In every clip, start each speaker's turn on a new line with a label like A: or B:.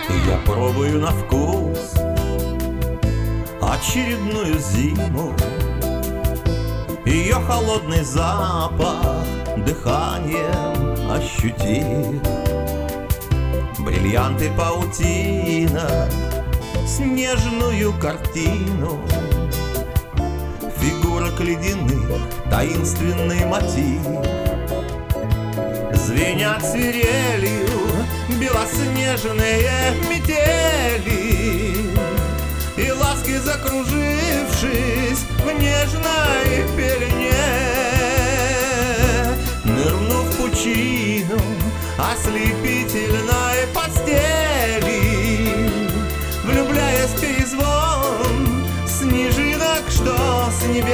A: Я пробую на вкус очередную зиму, ее холодный запах дыханием ощутив. Бриллианты паутина, снежную картину, фигурок ледяных, таинственный мотив. Звенят свирелью белоснежные метели, и ласки, закружившись в нежной пелене, нырнув в пучину ослепительной постели, влюбляясь в перезвон снежинок, что с небес.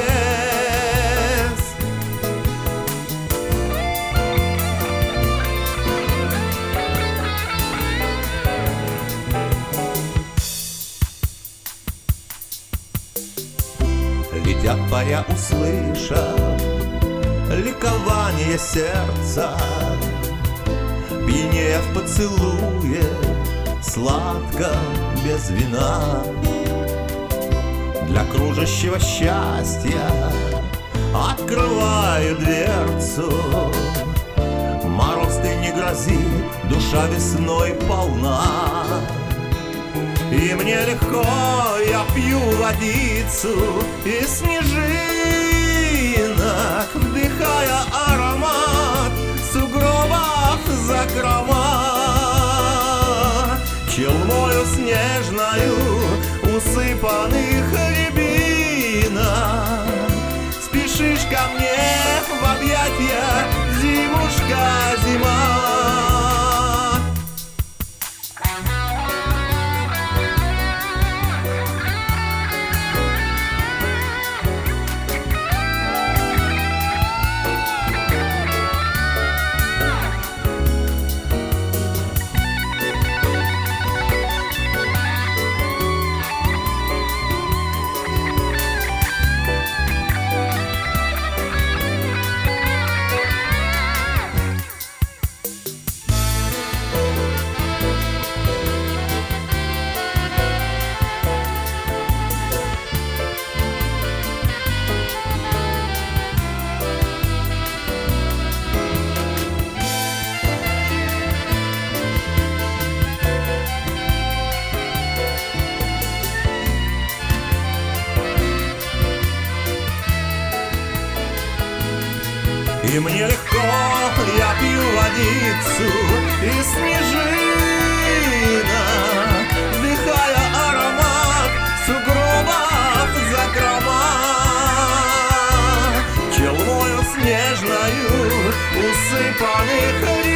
A: Летят паря, услышав ликование сердца, пьянея в поцелуе сладком без вина. Для кружащего счастья открываю дверцу, мороз ты не грозит, душа весной полна. И мне легко, я пью водицу из снежинок, вдыхая аромат сугробов закрома. Челмою снежною усыпанных рябинок спешишь ко мне в объятья, зимушка, зима. И мне легко, я пью водицу из снежинок, вдыхая аромат сугробов закрома. Челмою снежною усыпанных